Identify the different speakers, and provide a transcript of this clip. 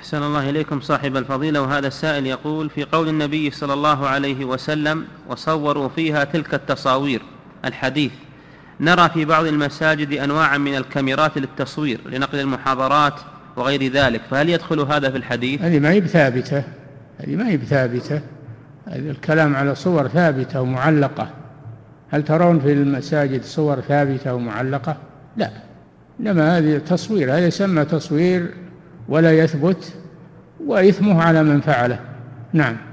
Speaker 1: أحسن الله إليكم صاحب الفضيلة. وهذا السائل يقول: في قول النبي صلى الله عليه وسلم: وصوروا فيها تلك التصاوير، الحديث، نرى في بعض المساجد أنواعا من الكاميرات للتصوير لنقل المحاضرات وغير ذلك، فهل يدخل هذا في الحديث؟
Speaker 2: هذه ما هي بثابتة. الكلام على صور ثابتة ومعلقة. هل ترون في المساجد صور ثابتة ومعلقة؟ لا، إنما هذه تصوير، هذا يسمى تصوير ولا يثبت، وإثمه على من فعله. نعم.